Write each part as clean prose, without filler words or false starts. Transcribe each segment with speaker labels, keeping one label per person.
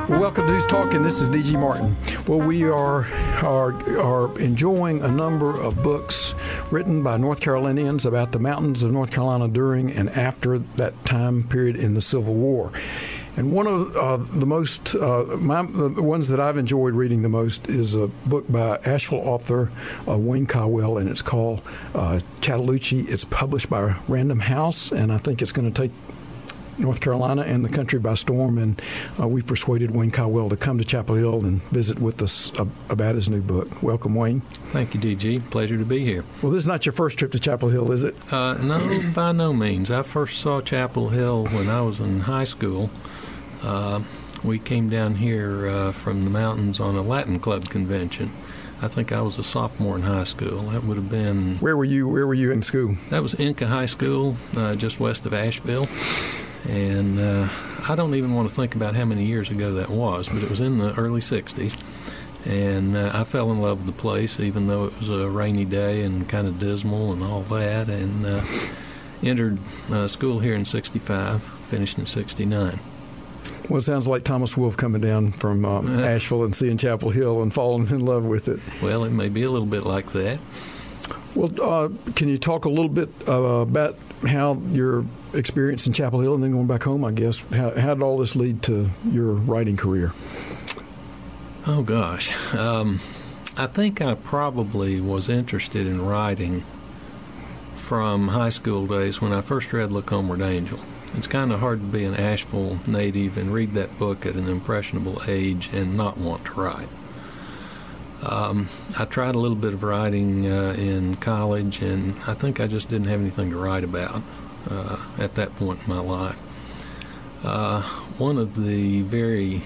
Speaker 1: Well, welcome to Who's Talking. This is D.G. Martin. Well, we are enjoying a number of books written by North Carolinians about the mountains of North Carolina during and after that time period in the Civil War. And one of the ones that I've enjoyed reading the most is a book by Asheville author Wayne Caldwell, and it's called Chattahoochee. It's published by Random House, and I think it's going to take North Carolina and the country by storm, and we persuaded Wayne Caldwell to come to Chapel Hill and visit with us about his new book. Welcome, Wayne.
Speaker 2: Thank you, DG. Pleasure to be here.
Speaker 1: Well, this is not your first trip to Chapel Hill, is it?
Speaker 2: No, by no means. I first saw Chapel Hill when I was in high school. We came down here from the mountains on a Latin Club convention. I think I was a sophomore in high school. That would have been...
Speaker 1: Where were you in school?
Speaker 2: That was Inca High School, just west of Asheville. And I don't even want to think about how many years ago that was, but it was in the early 60s. And I fell in love with the place, even though it was a rainy day and kind of dismal and all that, and entered school here in 65, finished in 69.
Speaker 1: Well, it sounds like Thomas Wolfe coming down from Asheville and seeing Chapel Hill and falling in love with it.
Speaker 2: Well, it may be a little bit like that.
Speaker 1: Well, can you talk a little bit about how your experience in Chapel Hill and then going back home, I guess, how did all this lead to your writing career?
Speaker 2: Oh, gosh. I think I probably was interested in writing from high school days when I first read Look Homeward Angel. It's kind of hard to be an Asheville native and read that book at an impressionable age and not want to write. I tried a little bit of writing in college, and I think I just didn't have anything to write about at that point in my life. One of the very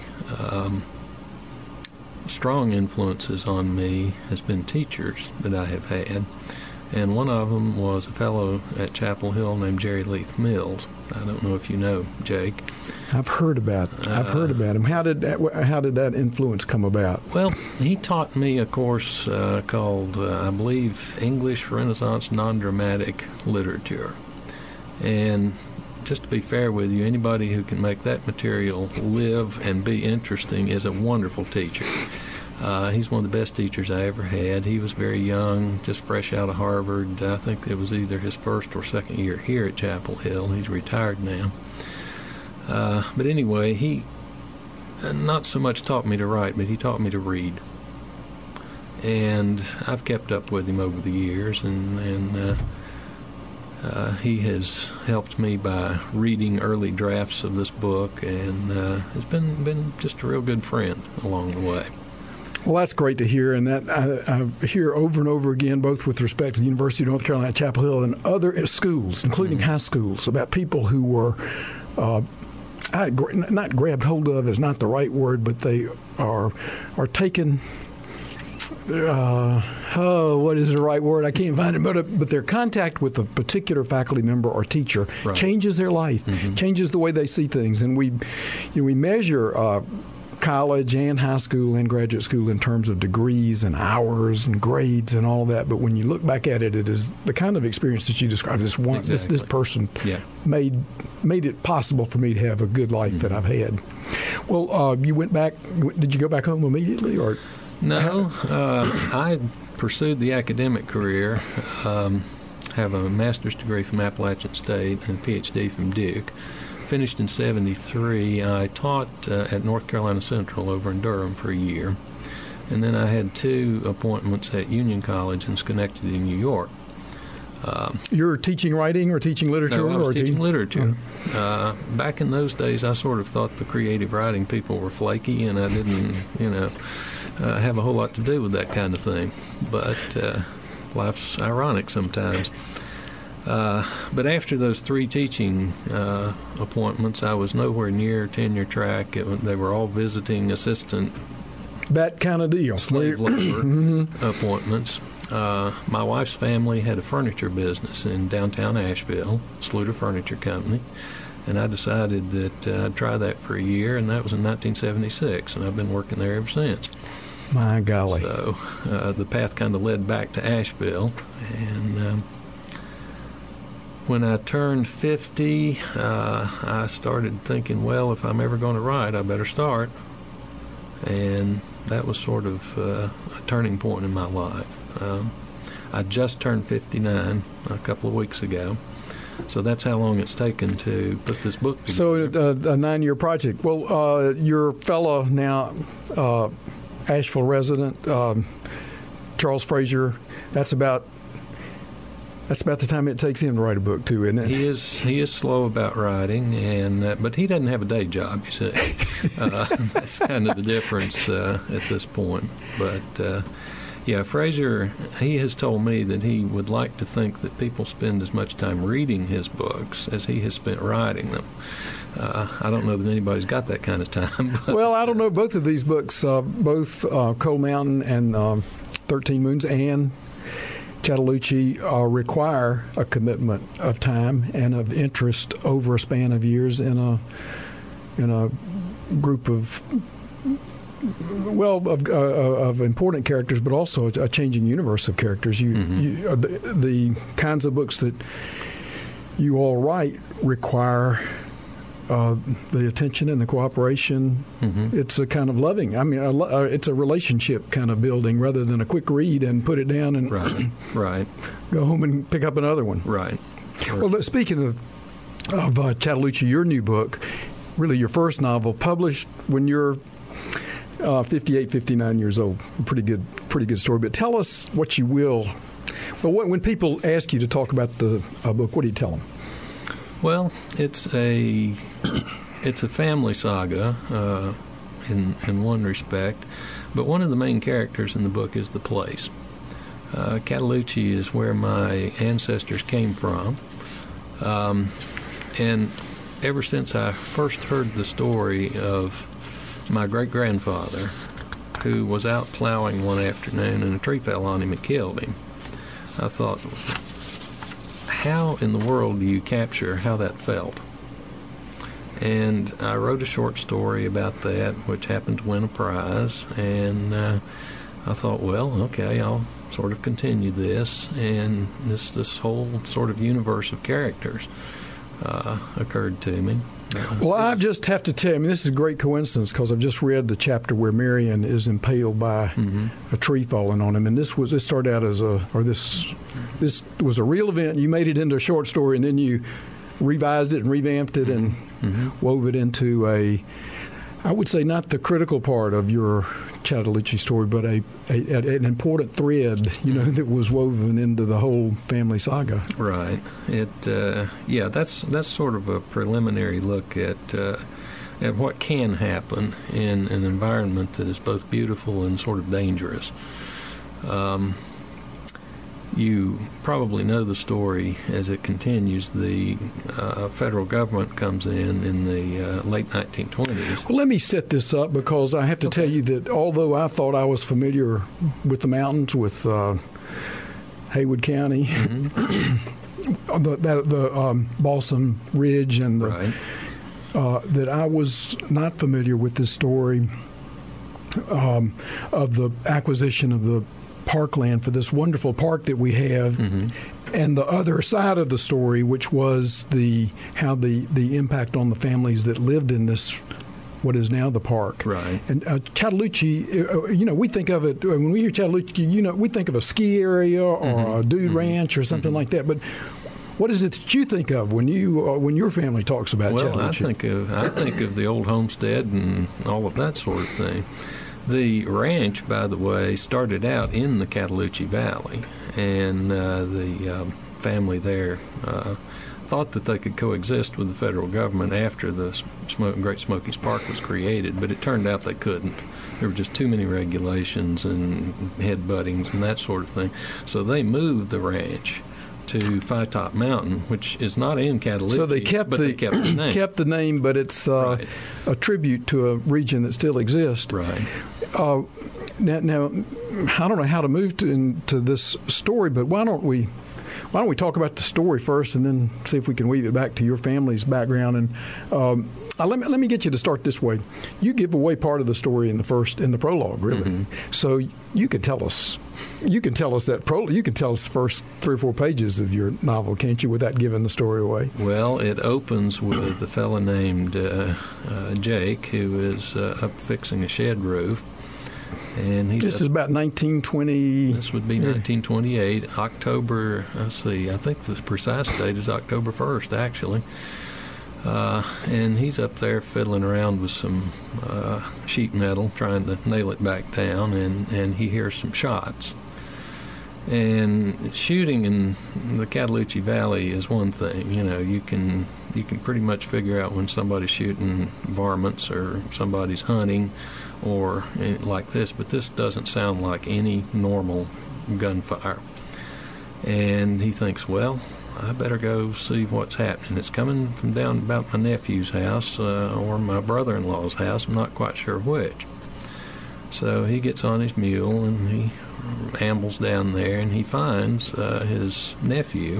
Speaker 2: strong influences on me has been teachers that I have had, and one of them was a fellow at Chapel Hill named Jerry Leith Mills. I don't know if you know Jake.
Speaker 1: I've heard about him. How did that influence come about?
Speaker 2: Well, he taught me a course called, I believe, English Renaissance Non-Dramatic Literature. And just to be fair with you, anybody who can make that material live and be interesting is a wonderful teacher. He's one of the best teachers I ever had. He was very young, just fresh out of Harvard. I think it was either his first or second year here at Chapel Hill. He's retired now. But anyway, he not so much taught me to write, but he taught me to read. And I've kept up with him over the years, and he has helped me by reading early drafts of this book, and has been just a real good friend along the way.
Speaker 1: Well, that's great to hear, and that I hear over and over again, both with respect to the University of North Carolina at Chapel Hill and other schools, including high schools, about people who were not grabbed hold of is not the right word, but they are taken. What is the right word? I can't find it. But their contact with a particular faculty member or teacher changes their life, changes the way they see things, and we measure college and high school and graduate school in terms of degrees and hours and grades and all that. But when you look back at it, it is the kind of experience that you described. This person made it possible for me to have a good life that I've had. Well, you went back. Did you go back home immediately, or?
Speaker 2: No, I pursued the academic career. Have a master's degree from Appalachian State and a PhD from Duke. Finished in 73. I taught at North Carolina Central over in Durham for a year. And then I had 2 appointments at Union College in Schenectady, New York.
Speaker 1: You're teaching writing or teaching literature?
Speaker 2: No, I was teaching literature. Back in those days, I sort of thought the creative writing people were flaky, and I didn't, have a whole lot to do with that kind of thing. But life's ironic sometimes. But after those 3 teaching appointments, I was nowhere near tenure track. They were all visiting assistant.
Speaker 1: That kind of deal.
Speaker 2: Slave labor appointments. My wife's family had a furniture business in downtown Asheville, Sluter Furniture Company, and I decided that I'd try that for a year, and that was in 1976, and I've been working there ever since.
Speaker 1: My golly.
Speaker 2: So the path kind of led back to Asheville, and when I turned 50, I started thinking, well, if I'm ever going to write, I better start. and that was sort of a turning point in my life. I just turned 59 a couple of weeks ago, so that's how long it's taken to put this book together.
Speaker 1: So a 9-year project. Well, your fellow now, Asheville resident, Charles Frazier, that's about the time it takes him to write a book too, isn't it?
Speaker 2: He is slow about writing, and but he doesn't have a day job, you see. That's kind of the difference at this point. But yeah, Frazier, he has told me that he would like to think that people spend as much time reading his books as he has spent writing them. I don't know that anybody's got that kind of time. But
Speaker 1: well, I don't know. Both of these books, both Cold Mountain and 13 Moons and Chattahoochee, require a commitment of time and of interest over a span of years in a group of important characters, but also a changing universe of characters. The kinds of books that you all write require the attention and the cooperation. It's a kind of loving. I mean, it's a relationship kind of building rather than a quick read and put it down and
Speaker 2: right.
Speaker 1: Go home and pick up another one.
Speaker 2: Right.
Speaker 1: Well, speaking of Chattahoochee, your new book, really your first novel, published when you're 58, 59 years old. Pretty good story. But tell us what you will. But when people ask you to talk about the book, what do you tell them?
Speaker 2: Well, it's a family saga in one respect, but one of the main characters in the book is the place. Chattahoochee is where my ancestors came from, and ever since I first heard the story of my great-grandfather, who was out plowing one afternoon and a tree fell on him and killed him, I thought, how in the world do you capture how that felt? And I wrote a short story about that, which happened to win a prize, and I thought, well, okay, I'll sort of continue this, and this whole sort of universe of characters occurred to me.
Speaker 1: Well, I just have to tell you, I mean, this is a great coincidence because I've just read the chapter where Marion is impaled by a tree falling on him, and this started out as this was a real event. You made it into a short story, and then you revised it and revamped it and wove it into I would say not the critical part of your Chattahoochee story, but an important thread, that was woven into the whole family saga.
Speaker 2: Right. That's sort of a preliminary look at what can happen in an environment that is both beautiful and sort of dangerous. You probably know the story as it continues. The federal government comes in the late 1920s.
Speaker 1: Well, let me set this up because I have to tell you that although I thought I was familiar with the mountains, with Haywood County, the Balsam Ridge, and that I was not familiar with this story of the acquisition of the parkland for this wonderful park that we have, and the other side of the story, which was how the impact on the families that lived in this, what is now the park.
Speaker 2: Right.
Speaker 1: And Chattahoochee, we think of it, when we hear Chattahoochee, we think of a ski area or a dude ranch or something like that. But what is it that you think of when your family talks about Chattahoochee?
Speaker 2: Well, I think of the old homestead and all of that sort of thing. The ranch, by the way, started out in the Chattahoochee Valley, and the family there thought that they could coexist with the federal government after the Great Smokies Park was created, but it turned out they couldn't. There were just too many regulations and headbuttings and that sort of thing. So they moved the ranch to Phi Top Mountain, which is not in Chattahoochee.
Speaker 1: So they kept the name. Kept the name, but it's a tribute to a region that still exists.
Speaker 2: Right.
Speaker 1: Now, I don't know how to move into this story, but why don't we why don't we talk about the story first, and then see if we can weave it back to your family's background. And let me get you to start this way. You give away part of the story in the prologue, really. So you can tell us. You can tell us the first 3 or 4 pages of your novel, can't you, without giving the story away?
Speaker 2: Well, it opens with a fellow named Jake, who is up fixing a shed roof. And
Speaker 1: this is about 1920.
Speaker 2: This would be 1928, October. Let's see. I think the precise date is October 1st, actually. And he's up there fiddling around with some sheet metal, trying to nail it back down, and he hears some shots. And shooting in the Cataloochee Valley is one thing. You know, you can pretty much figure out when somebody's shooting varmints or somebody's hunting or like this, but this doesn't sound like any normal gunfire. And he thinks, well, I better go see what's happening. It's coming from down about my nephew's house or my brother-in-law's house. I'm not quite sure which. So he gets on his mule and he ambles down there, and he finds his nephew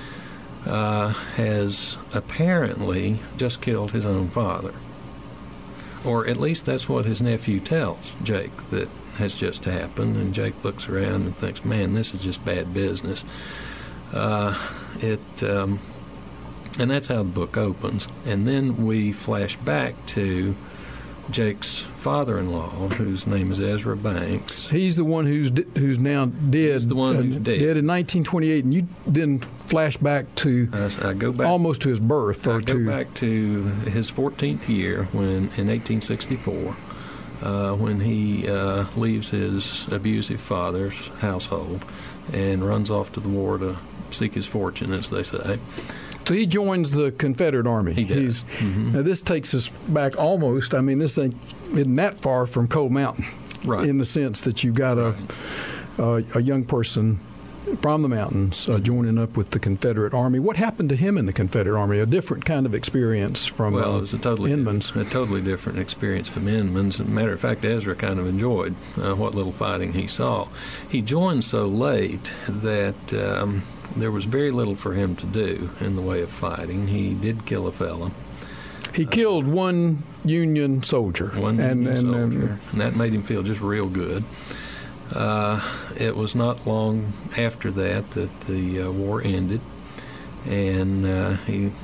Speaker 2: has apparently just killed his own father. Or at least that's what his nephew tells Jake that has just happened. And Jake looks around and thinks, man, this is just bad business. And that's how the book opens. And then we flash back to Jake's father-in-law, whose name is Ezra Banks.
Speaker 1: He's the one who's now dead.
Speaker 2: He's the one who's dead.
Speaker 1: Dead in 1928, and you then flash back to
Speaker 2: I go back
Speaker 1: almost to his birth.
Speaker 2: I go back to his 14th year in 1864, when he leaves his abusive father's household and runs off to the war to seek his fortune, as they say.
Speaker 1: So he joins the Confederate Army.
Speaker 2: He does.
Speaker 1: Now this takes us back almost. I mean, this isn't that far from Cold Mountain,
Speaker 2: right?
Speaker 1: In the sense that you've got a young person from the mountains joining up with the Confederate Army. What happened to him in the Confederate Army? A different kind of experience from
Speaker 2: it was a totally
Speaker 1: Inman's.
Speaker 2: A totally different experience from Inman's. As a matter of fact, Ezra kind of enjoyed what little fighting he saw. He joined so late that there was very little for him to do in the way of fighting. He did kill a fella.
Speaker 1: He killed one Union soldier.
Speaker 2: And that made him feel just real good. It was not long after that the war ended, and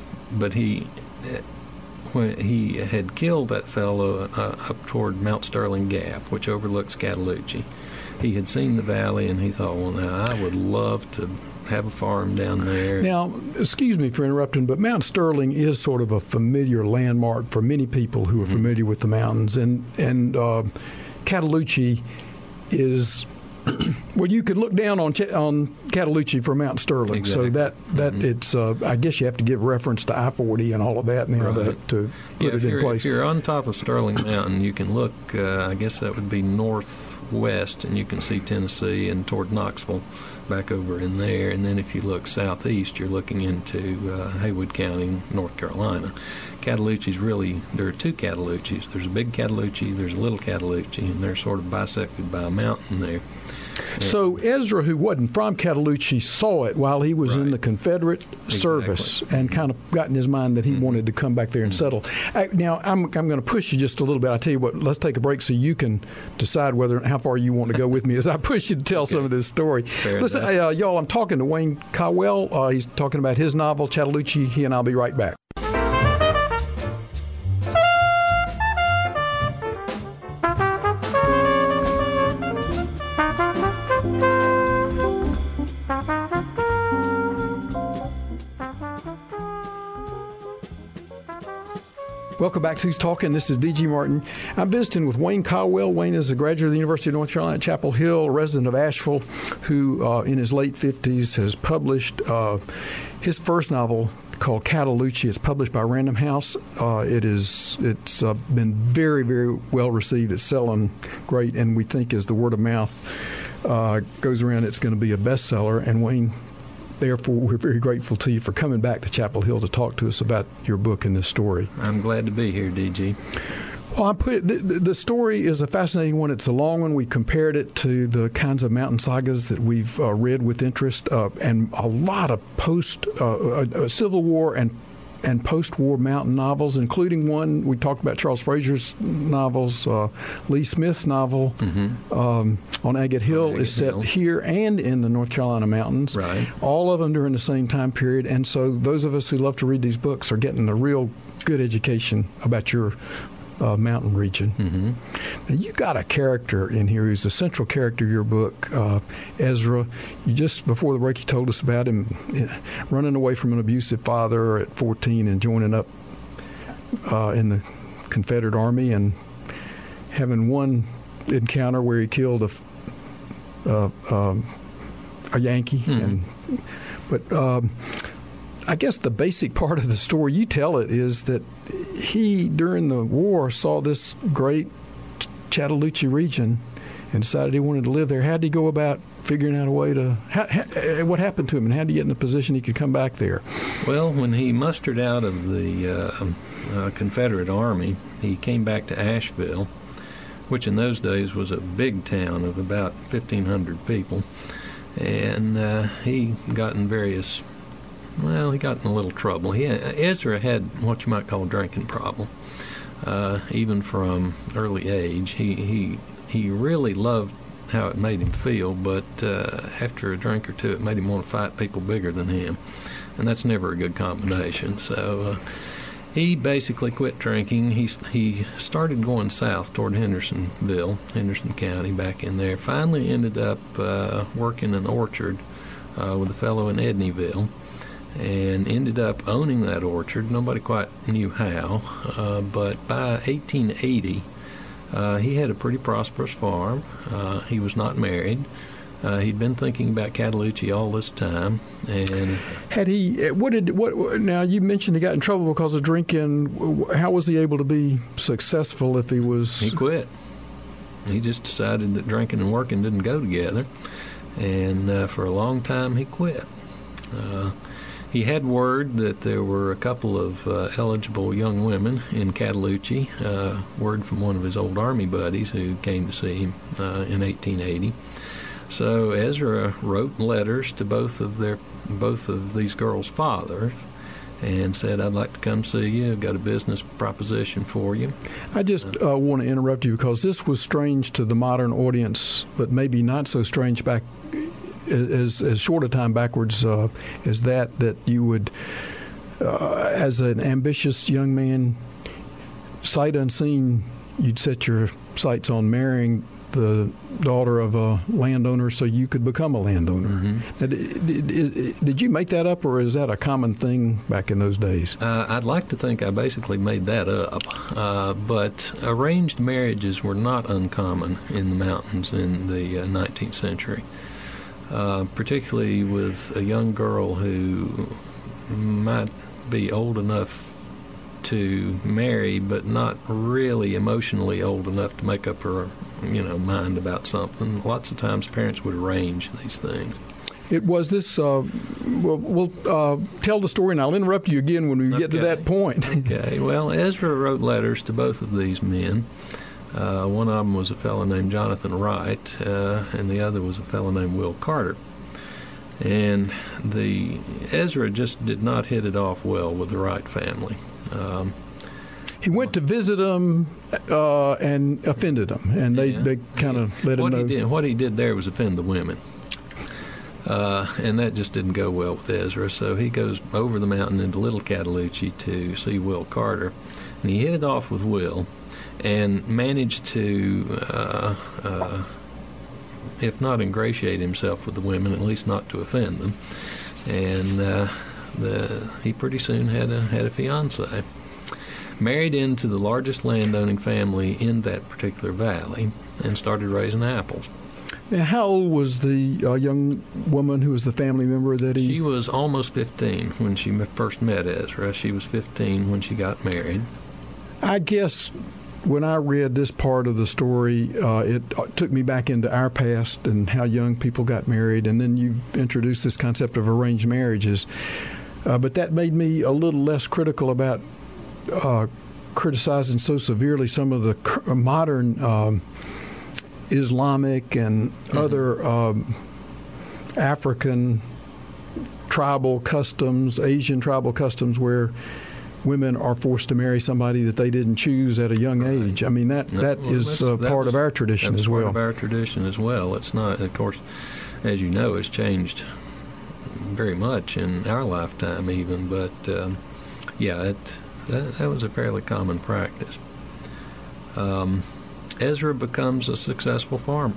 Speaker 2: when he had killed that fellow up toward Mount Sterling Gap, which overlooks Cataloochee. He had seen the valley, and he thought, well, now I would love to have a farm down there.
Speaker 1: Now, excuse me for interrupting, but Mount Sterling is sort of a familiar landmark for many people who are familiar with the mountains, and Cataloochee is well, you can look down on Cataloochee for Mount Sterling.
Speaker 2: Exactly.
Speaker 1: So that it's I guess you have to give reference to I-40 and all of that now to put it in place.
Speaker 2: If you're on top of Sterling Mountain, you can look. I guess that would be northwest, and you can see Tennessee and toward Knoxville, back over in there. And then if you look southeast, you're looking into Haywood County, North Carolina. Cataloochee's really, there are two Cataloochees. There's a big Cataloochee, there's a little Cataloochee, and they're sort of bisected by a mountain there.
Speaker 1: So Ezra, who wasn't from Cataloochee, saw it while he was in the Confederate service and kind of got in his mind that he wanted to come back there and settle. Now, I'm going to push you just a little bit. I tell you what, let's take a break so you can decide how far you want to go with me as I push you to tell some of this story. Listen, y'all, I'm talking to Wayne Cowell. He's talking about his novel, Cataloochee. He and I'll be right back. Welcome back to Who's Talking. This is D.G. Martin. I'm visiting with Wayne Cowell. Wayne is a graduate of the University of North Carolina at Chapel Hill, a resident of Asheville, who in his late 50s has published his first novel called Cataloochee. It's published by Random House. It's been very, very well received. It's selling great, and we think as the word of mouth goes around, it's going to be a bestseller. And Wayne, therefore, we're very grateful to you for coming back to Chapel Hill to talk to us about your book and this story.
Speaker 2: I'm glad to be here, DG.
Speaker 1: Well, the story is a fascinating one. It's a long one. We compared it to the kinds of mountain sagas that we've read with interest, and a lot of Civil War and post-war mountain novels, including one we talked about, Charles Frazier's novels. Lee Smith's novel on Agate Hill is set here and in the North Carolina mountains.
Speaker 2: Right.
Speaker 1: All of them during the same time period. And so those of us who love to read these books are getting a real good education about your mountain region.
Speaker 2: Mm-hmm.
Speaker 1: Now, you got a character in here who's the central character of your book, Ezra. You just before the break, you told us about him running away from an abusive father at 14 and joining up in the Confederate Army and having one encounter where he killed a Yankee. But I guess the basic part of the story, you tell it, is that he, during the war, saw this great Chattahoochee region and decided he wanted to live there. How did he go about figuring out a way to... what happened to him, and how did he get in a position he could come back there?
Speaker 2: Well, when he mustered out of the Confederate Army, he came back to Asheville, which in those days was a big town of about 1,500 people. And he got in various... Well, he got in a little trouble. Ezra had what you might call a drinking problem. Even from early age, he really loved how it made him feel, but after a drink or two, it made him want to fight people bigger than him, and that's never a good combination. So he basically quit drinking. He started going south toward Henderson County, back in there. Finally ended up working an orchard with a fellow in Edneyville, and ended up owning that orchard. Nobody quite knew how, but by 1880, he had a pretty prosperous farm. He was not married. He'd been thinking about Chattahoochee all this time, and
Speaker 1: had he? Now you mentioned he got in trouble because of drinking. How was he able to be successful if he was?
Speaker 2: He quit. He just decided that drinking and working didn't go together, and for a long time he quit. He had word that there were a couple of eligible young women in Chattahoochee, word from one of his old Army buddies who came to see him in 1880. So Ezra wrote letters to both of these girls' fathers and said, "I'd like to come see you. I've got a business proposition for you."
Speaker 1: I just want to interrupt you because this was strange to the modern audience, but maybe not so strange back as short a time backwards as that you would, as an ambitious young man, sight unseen, you'd set your sights on marrying the daughter of a landowner so you could become a landowner. Mm-hmm. Did you make that up, or is that a common thing back in those days?
Speaker 2: I'd like to think I basically made that up, but arranged marriages were not uncommon in the mountains in the 19th century. Particularly with a young girl who might be old enough to marry, but not really emotionally old enough to make up her, mind about something. Lots of times parents would arrange these things.
Speaker 1: It was this, we'll tell the story, and I'll interrupt you again when we get to that point.
Speaker 2: Okay. Well, Ezra wrote letters to both of these men. One of them was a fellow named Jonathan Wright, and the other was a fellow named Will Carter. And Ezra just did not hit it off well with the Wright family.
Speaker 1: He went to visit them and offended them, and they kind of let him know.
Speaker 2: What he did there was offend the women. And that just didn't go well with Ezra, so he goes over the mountain into Little Chattahoochee to see Will Carter. And he hit it off with Will, and managed to, if not ingratiate himself with the women, at least not to offend them. And he pretty soon had a fiancée. Married into the largest landowning family in that particular valley, and started raising apples.
Speaker 1: Now, how old was the young woman who was the family member that he...
Speaker 2: She was almost 15 when she first met Ezra. She was 15 when she got married.
Speaker 1: I guess when I read this part of the story, it took me back into our past and how young people got married, and then you introduced this concept of arranged marriages. But that made me a little less critical about criticizing so severely some of the modern Islamic and other African tribal customs, Asian tribal customs, where women are forced to marry somebody that they didn't choose at a young age. I mean, that is part of our tradition as well.
Speaker 2: Part of our tradition as well. It's not, of course, as you know, it's changed very much in our lifetime even, but that was a fairly common practice. Ezra becomes a successful farmer,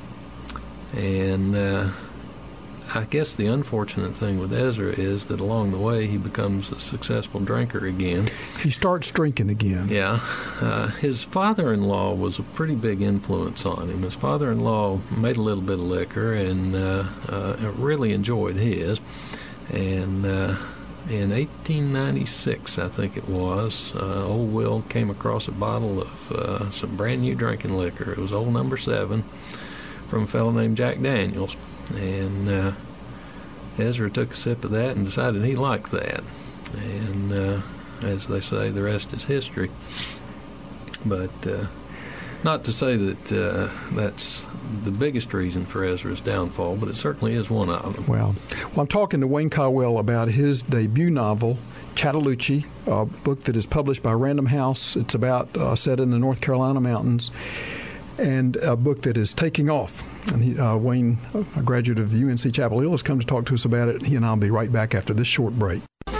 Speaker 2: and I guess the unfortunate thing with Ezra is that along the way he becomes a successful drinker again.
Speaker 1: He starts drinking again.
Speaker 2: Yeah. His father-in-law was a pretty big influence on him. His father-in-law made a little bit of liquor and really enjoyed his. And in 1896, I think it was, old Will came across a bottle of some brand new drinking liquor. It was Old Number 7 from a fellow named Jack Daniels. And Ezra took a sip of that and decided he liked that. And as they say, the rest is history. But not to say that that's the biggest reason for Ezra's downfall, but it certainly is one of them.
Speaker 1: Well, I'm talking to Wayne Caldwell about his debut novel, Chattahoochee, a book that is published by Random House. It's about set in the North Carolina mountains, and a book that is taking off. And Wayne, a graduate of UNC Chapel Hill, has come to talk to us about it. He and I will be right back after this short break.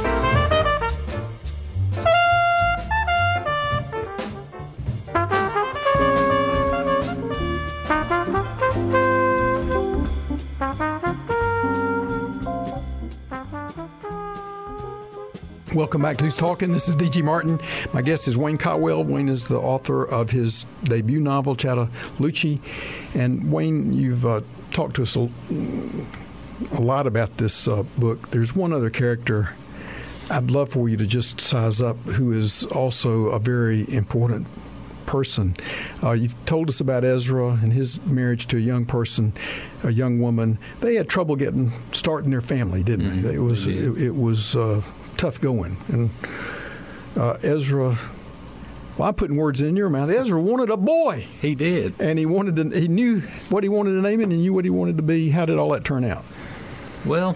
Speaker 1: Welcome back to Who's Talking. This is D.G. Martin. My guest is Wayne Caldwell. Wayne is the author of his debut novel, Chattahoochee. And Wayne, you've talked to us a lot about this book. There's one other character I'd love for you to just size up, who is also a very important person. You've told us about Ezra and his marriage to a young woman. They had trouble starting their family, didn't they? It was tough going. And Ezra, well, I'm putting words in your mouth. Ezra wanted a boy.
Speaker 2: He did.
Speaker 1: And he knew what he wanted to name it and knew what he wanted to be. How did all that turn out?
Speaker 2: Well,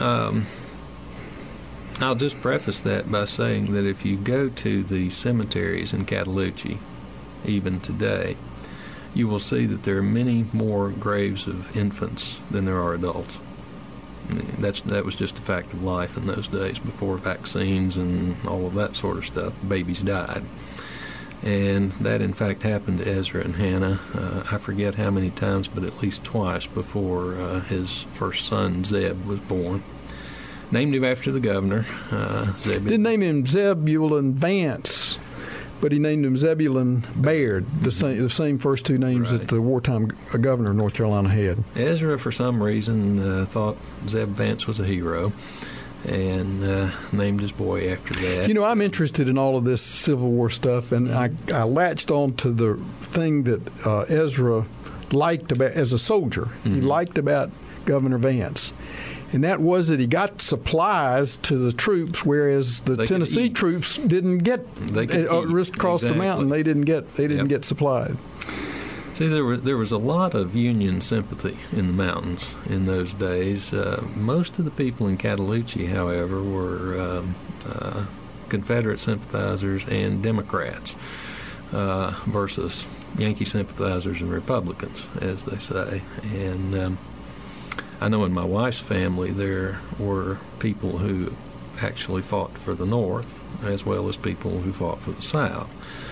Speaker 2: I'll just preface that by saying that if you go to the cemeteries in Chattahoochee, even today, you will see that there are many more graves of infants than there are adults. That was just a fact of life in those days. Before vaccines and all of that sort of stuff, babies died. And that, in fact, happened to Ezra and Hannah. I forget how many times, but at least twice before his first son, Zeb, was born. Named him after the governor.
Speaker 1: Didn't name him Zebulon Vance, but he named him Zebulon Baird, the same first two names that the wartime governor of North Carolina had.
Speaker 2: Ezra, for some reason, thought Zeb Vance was a hero and named his boy after that.
Speaker 1: You know, I'm interested in all of this Civil War stuff, and I latched on to the thing that Ezra liked about, as a soldier, he liked about Governor Vance. And that was that he got supplies to the troops, whereas the Tennessee troops didn't get across the mountain. They didn't get supplied.
Speaker 2: See, there was a lot of Union sympathy in the mountains in those days. Most of the people in Chattahoochee, however, were Confederate sympathizers and Democrats versus Yankee sympathizers and Republicans, as they say. And I know in my wife's family there were people who actually fought for the North as well as people who fought for the South.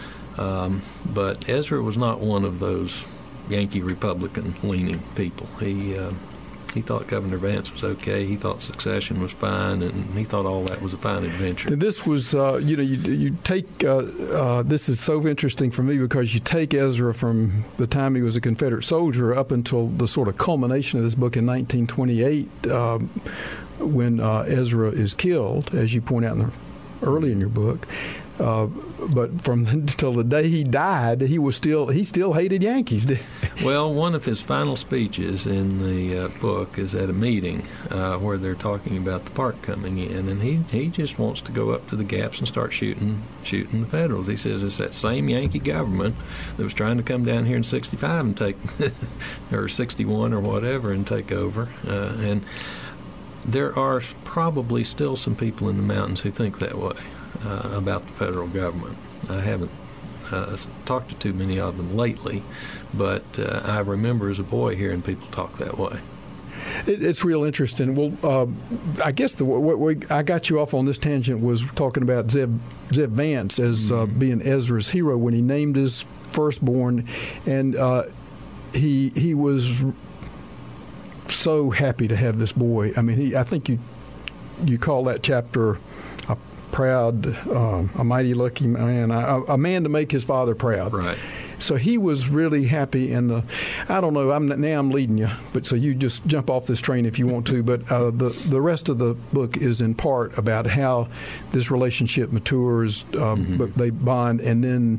Speaker 2: But Ezra was not one of those Yankee Republican-leaning people. He thought Governor Vance was okay. He thought secession was fine, and he thought all that was a fine adventure.
Speaker 1: And this was, you take, this is so interesting for me because you take Ezra from the time he was a Confederate soldier up until the sort of culmination of this book in 1928 when Ezra is killed, as you point out early in your book. But from until the day he died, he still hated Yankees.
Speaker 2: Well, one of his final speeches in the book is at a meeting where they're talking about the park coming in, and he just wants to go up to the gaps and start shooting the Federals. He says it's that same Yankee government that was trying to come down here in '65 and take, or '61 or whatever, and take over. And there are probably still some people in the mountains who think that way about the federal government. I haven't talked to too many of them lately, but I remember as a boy hearing people talk that way.
Speaker 1: It's real interesting. Well, I guess I got you off on this tangent was talking about Zeb Vance as being Ezra's hero when he named his firstborn, and he was so happy to have this boy. I mean, I think you call that chapter a proud, a mighty lucky man, a man to make his father proud.
Speaker 2: Right.
Speaker 1: So he was really happy, and I don't know. I'm leading you, but so you just jump off this train if you want to. But the rest of the book is in part about how this relationship matures, but they bond, and then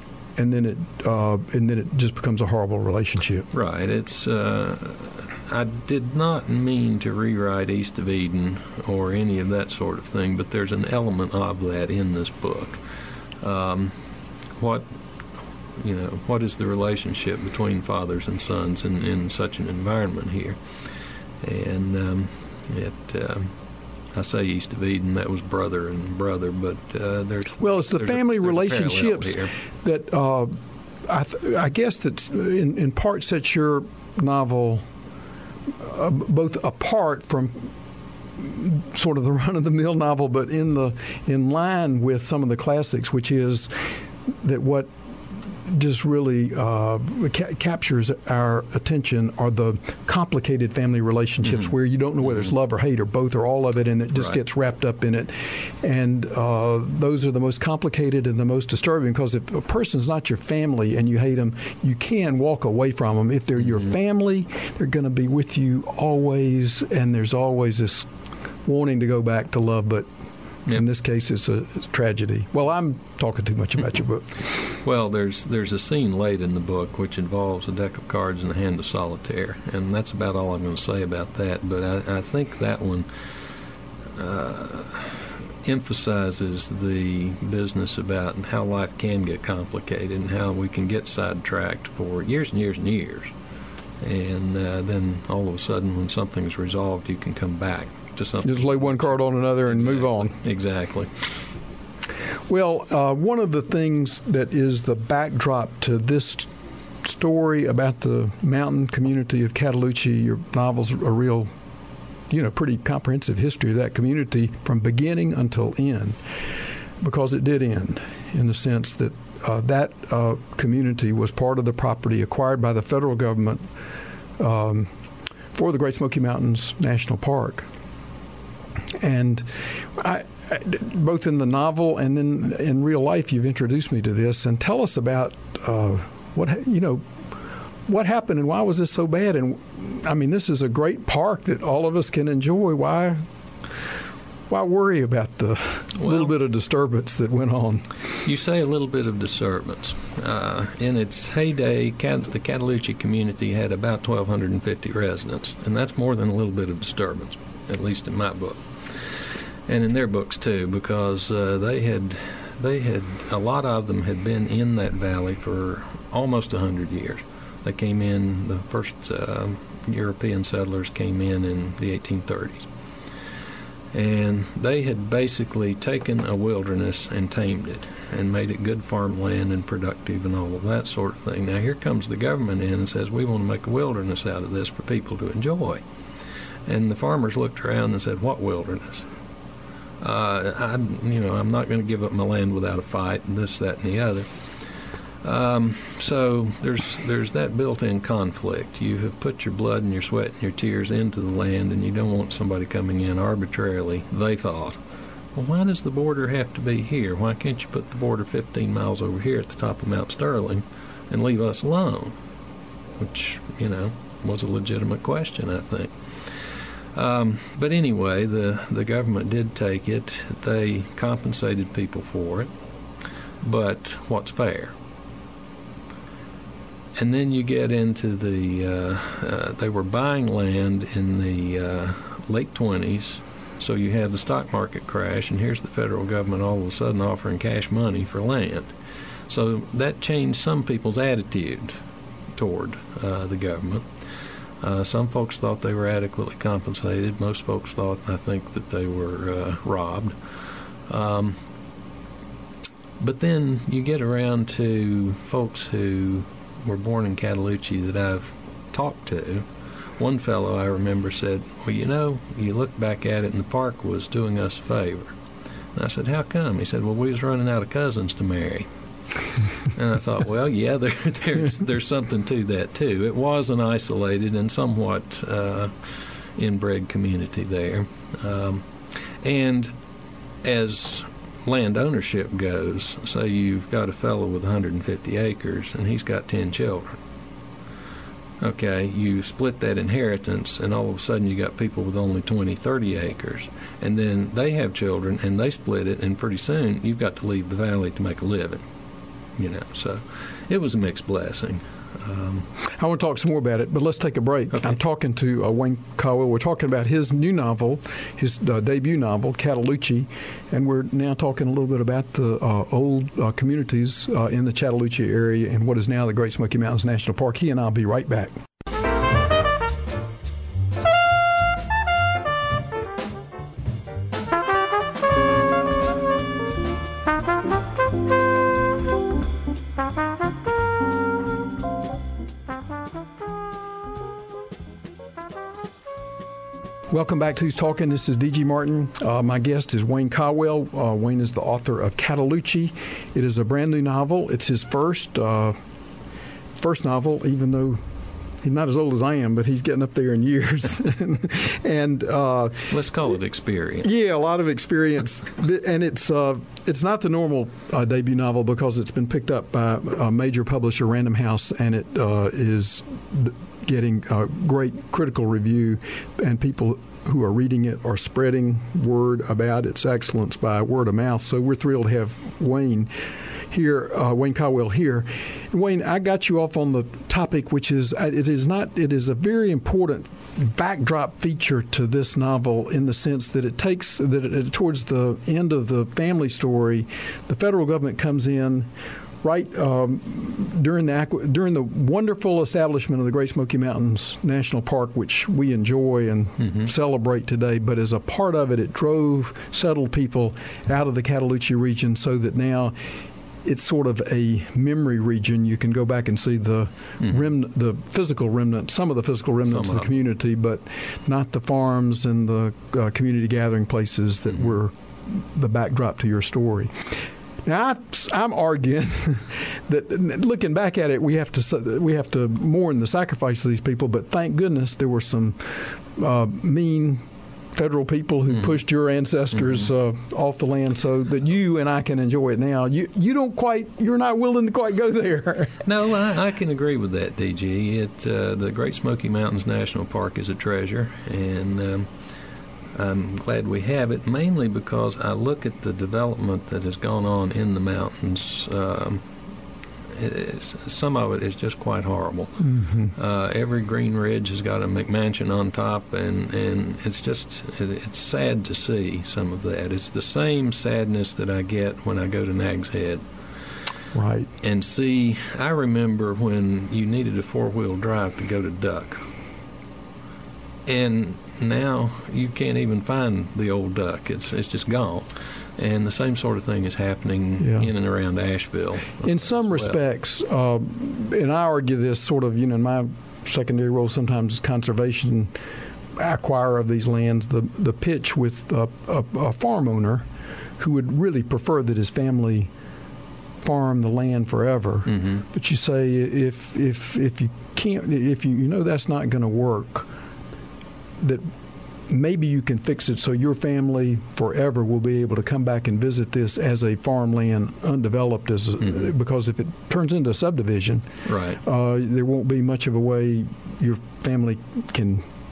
Speaker 1: it just becomes a horrible relationship.
Speaker 2: Right. It's. I did not mean to rewrite East of Eden or any of that sort of thing, but there's an element of that in this book. What is the relationship between fathers and sons in such an environment here? And I say East of Eden, that was brother and brother, but
Speaker 1: it's the family relationships that I guess that's in part sets your novel both apart from sort of the run-of-the-mill novel, but in line with some of the classics, which is that what just really captures our attention are the complicated family relationships where you don't know whether it's love or hate or both or all of it, and it just gets wrapped up in it. And those are the most complicated and the most disturbing, because if a person's not your family and you hate them, you can walk away from them. If they're your family, they're going to be with you always, and there's always this wanting to go back to love, but in this case, it's a tragedy. Well, I'm talking too much about your book.
Speaker 2: Well, there's a scene late in the book which involves a deck of cards and a hand of solitaire, and that's about all I'm going to say about that. But I think that one emphasizes the business about how life can get complicated and how we can get sidetracked for years and years and years. And then all of a sudden, when something's resolved, you can come back to something.
Speaker 1: Just lay one card on another and move on.
Speaker 2: Exactly.
Speaker 1: Well, one of the things that is the backdrop to this story about the mountain community of Cataloochee, your novel's a real, pretty comprehensive history of that community from beginning until end, because it did end in the sense that that community was part of the property acquired by the federal government for the Great Smoky Mountains National Park. And both in the novel and then in real life, you've introduced me to this. And tell us about what happened and why was this so bad? And I mean, this is a great park that all of us can enjoy. Why worry about the little bit of disturbance that went on?
Speaker 2: You say a little bit of disturbance. In its heyday, the Cataloochee community had about 1,250 residents, and that's more than a little bit of disturbance, at least in my book. And in their books too, because they had a lot of them had been in that valley for almost 100 years. They came in, the first European settlers came in the 1830s. And they had basically taken a wilderness and tamed it and made it good farmland and productive and all of that sort of thing. Now here comes the government in and says, we want to make a wilderness out of this for people to enjoy. And the farmers looked around and said, what wilderness? I'm not going to give up my land without a fight, and this, that, and the other. So there's that built-in conflict. You have put your blood and your sweat and your tears into the land, and you don't want somebody coming in arbitrarily. They thought, well, why does the border have to be here? Why can't you put the border 15 miles over here at the top of Mount Sterling and leave us alone? Which, was a legitimate question, I think. But anyway, the government did take it. They compensated people for it. but what's fair? And then you get into they were buying land in the late 20s, so you had the stock market crash, and here's the federal government all of a sudden offering cash money for land. So that changed some people's attitude toward the government. Some folks thought they were adequately compensated. Most folks thought, I think, that they were robbed. But then you get around to folks who were born in Cataloochee that I've talked to. One fellow I remember said, well, you look back at it and the park was doing us a favor. And I said, how come? He said, well, we was running out of cousins to marry. And I thought, well, yeah, there's something to that, too. It was an isolated and somewhat inbred community there. And as land ownership goes, say you've got a fellow with 150 acres and he's got 10 children. Okay, you split that inheritance and all of a sudden you got people with only 20, 30 acres. And then they have children and they split it, and pretty soon you've got to leave the valley to make a living. So it was a mixed blessing.
Speaker 1: I want to talk some more about it, but let's take a break.
Speaker 2: Okay.
Speaker 1: I'm talking to Wayne Caldwell. We're talking about his new novel, his debut novel, Cataloochee, and we're now talking a little bit about the old communities in the Cataloochee area and what is now the Great Smoky Mountains National Park. He and I'll be right back. Welcome back to Who's Talking. This is D.G. Martin. My guest is Wayne Caldwell. Wayne is the author of Cataloochee. It is a brand new novel. It's his first novel, even though he's not as old as I am, but he's getting up there in years. and
Speaker 2: let's call it experience.
Speaker 1: Yeah, a lot of experience. And it's not the normal debut novel because it's been picked up by a major publisher, Random House, and it is getting a great critical review, and people who are reading it are spreading word about its excellence by word of mouth. So we're thrilled to have Wayne here, Wayne Caldwell here. Wayne, I got you off on the topic, which is it is a very important backdrop feature to this novel in the sense that it takes towards the end of the family story, the federal government comes in right during the wonderful establishment of the Great Smoky Mountains National Park, which we enjoy and celebrate today. But as a part of it, it drove settled people out of the Cataloochee region so that now it's sort of a memory region. You can go back and see the the physical remnants, some of the physical remnants of the community, but not the farms and the community gathering places that were the backdrop to your story. Now, I'm arguing that looking back at it, we have to mourn the sacrifice of these people. But thank goodness there were some mean federal people who pushed your ancestors off the land so that you and I can enjoy it now. You're not willing to quite go there.
Speaker 2: No, I can agree with that, DG. The Great Smoky Mountains National Park is a treasure, and I'm glad we have it, mainly because I look at the development that has gone on in the mountains. Some of it is just quite horrible. Every green ridge has got a McMansion on top, and it's sad to see some of that. It's the same sadness that I get when I go to Nags Head.
Speaker 1: Right.
Speaker 2: And see, I remember when you needed a four-wheel drive to go to Duck. And now you can't even find the old Duck. It's just gone. And the same sort of thing is happening in and around Asheville.
Speaker 1: In some respects, and I argue this sort of, in my secondary role sometimes as conservation acquirer of these lands, the pitch with a farm owner who would really prefer that his family farm the land forever. But you say if you can't, if you know that's not going to work, that maybe you can fix it so your family forever will be able to come back and visit this as a farmland undeveloped, because if it turns into a subdivision,
Speaker 2: right,
Speaker 1: there won't be much of a way your family can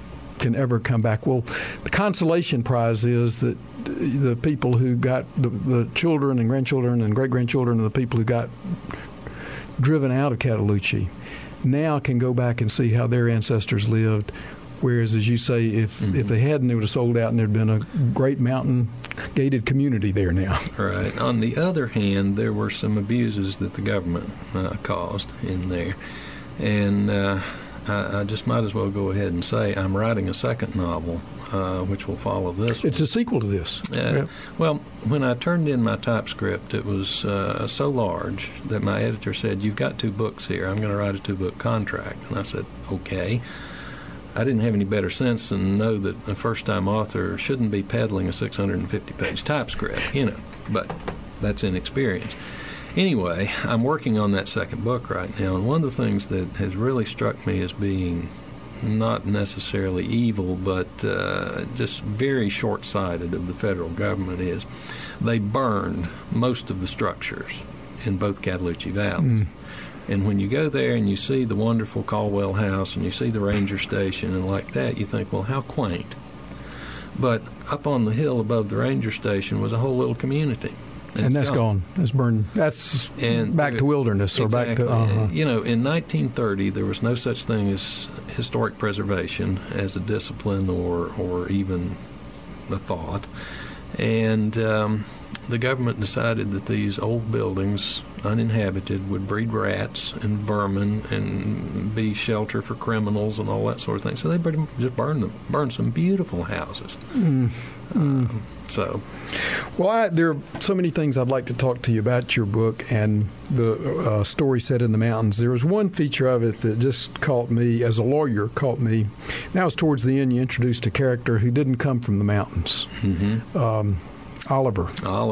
Speaker 1: can ever come back. Well, the consolation prize is that the people who got the children and grandchildren and great-grandchildren of the people who got driven out of Cataloochee now can go back and see how their ancestors lived. Whereas, as you say, if they hadn't, they would have sold out and there'd been a great mountain gated community there now.
Speaker 2: Right. On the other hand, there were some abuses that the government caused in there. And I just might as well go ahead and say I'm writing a second novel, which will follow this.
Speaker 1: It's a sequel to this. Yeah.
Speaker 2: Well, when I turned in my typescript, it was so large that my editor said, "You've got 2 books here. I'm going to write a 2-book contract." And I said, "Okay." I didn't have any better sense than to know that a first-time author shouldn't be peddling a 650-page typescript, but that's inexperience. Anyway, I'm working on that second book right now, and one of the things that has really struck me as being not necessarily evil, but just very short-sighted of the federal government is they burned most of the structures in both Cataloochee valleys. And when you go there and you see the wonderful Caldwell House and you see the ranger station and like that, you think, well, how quaint. But up on the hill above the ranger station was a whole little community.
Speaker 1: And that's gone. That's burned. That's back to wilderness or
Speaker 2: exactly.
Speaker 1: back to...
Speaker 2: in 1930, there was no such thing as historic preservation as a discipline or even a thought. And the government decided that these old buildings, uninhabited, would breed rats and vermin and be shelter for criminals and all that sort of thing. So they just burned them, burned some beautiful houses. Well,
Speaker 1: there are so many things I'd like to talk to you about your book and the story set in the mountains. There was one feature of it that just caught me, as a lawyer, That was towards the end. You introduced a character who didn't come from the mountains. Oliver.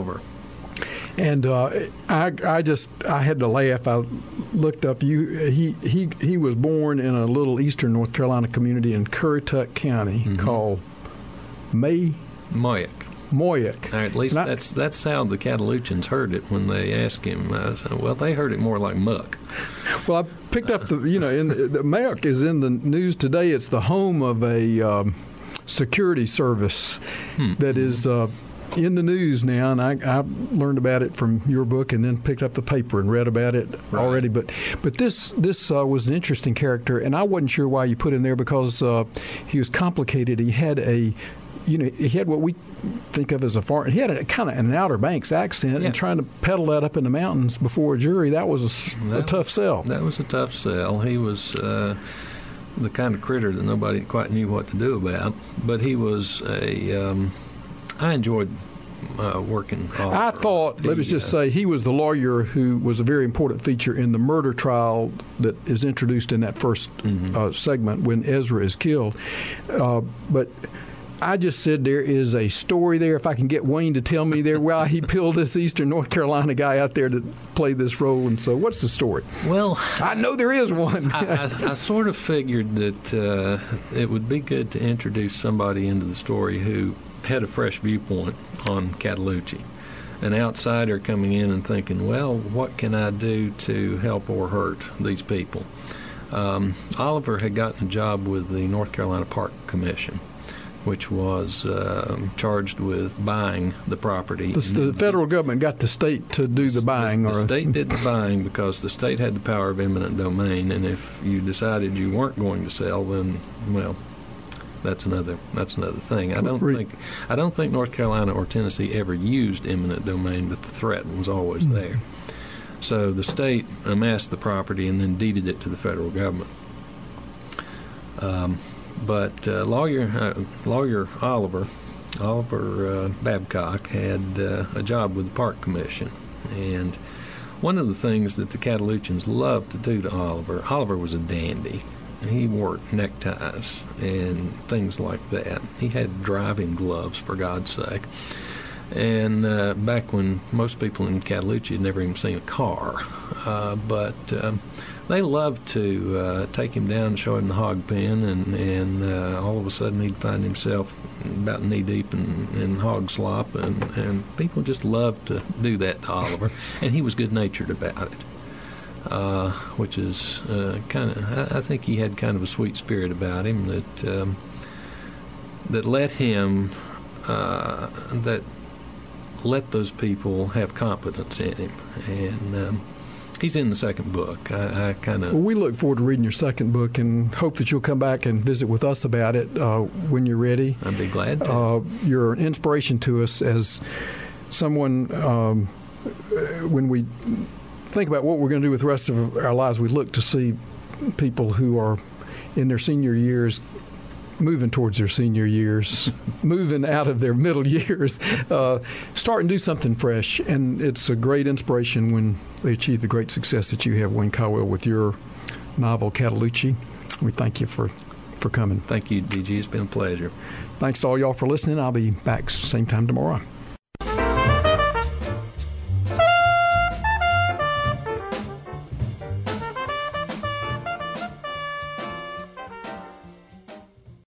Speaker 1: And I had to laugh. I looked up. He was born in a little eastern North Carolina community in Currituck County called
Speaker 2: Moyock. At least that's how the Cataloochans heard it when they asked him. Well, they heard it more like muck.
Speaker 1: Well, I picked up the Moyock is in the news today. It's the home of a security service that is in the news now, and I learned about it from your book and then picked up the paper and read about it already. But this was an interesting character, and I wasn't sure why you put him there because he was complicated. He had he had what we think of as a foreign. He had a kind of an Outer Banks accent, and trying to peddle that up in the mountains before a jury, that was a tough sell.
Speaker 2: That was a tough sell. He was the kind of critter that nobody quite knew what to do about. But he was I enjoyed working.
Speaker 1: I thought, let me just say, he was the lawyer who was a very important feature in the murder trial that is introduced in that first segment when Ezra is killed. But I just said there is a story there. If I can get Wayne to tell me there why he peeled this Eastern North Carolina guy out there to play this role. And so what's the story?
Speaker 2: Well,
Speaker 1: I know there is one.
Speaker 2: I sort of figured that it would be good to introduce somebody into the story who had a fresh viewpoint on Cataloochee. An outsider coming in and thinking, well, what can I do to help or hurt these people? Oliver had gotten a job with the North Carolina Park Commission, which was charged with buying the property.
Speaker 1: The federal government got the state to do the buying.
Speaker 2: The state did the buying because the state had the power of eminent domain, and if you decided you weren't going to sell, then, well, that's another thing. I don't think North Carolina or Tennessee ever used eminent domain, but the threat was always there. So the state amassed the property and then deeded it to the federal government. But lawyer Oliver Babcock had a job with the Park Commission, and one of the things that the Cataloochans loved to do to Oliver was a dandy. He wore neckties and things like that. He had driving gloves, for God's sake. And back when most people in Cataloochee had never even seen a car. But they loved to take him down and show him the hog pen, and all of a sudden he'd find himself about knee-deep in hog slop, and people just loved to do that to Oliver. And he was good-natured about it. Which is I think he had kind of a sweet spirit about him that that let him, that let those people have confidence in him. And he's in the second book. I kind of...
Speaker 1: Well, we look forward to reading your second book and hope that you'll come back and visit with us about it when you're ready.
Speaker 2: I'd be glad to.
Speaker 1: You're an inspiration to us as someone, when we think about what we're going to do with the rest of our lives, we look to see people who are in their senior years moving towards their senior years, moving out of their middle years, start and do something fresh. And it's a great inspiration when they achieve the great success that you have, Wayne Caldwell, with your novel, Catalucci. We thank you for coming.
Speaker 2: Thank you, DG. It's been a pleasure.
Speaker 1: Thanks to all y'all for listening. I'll be back same time tomorrow.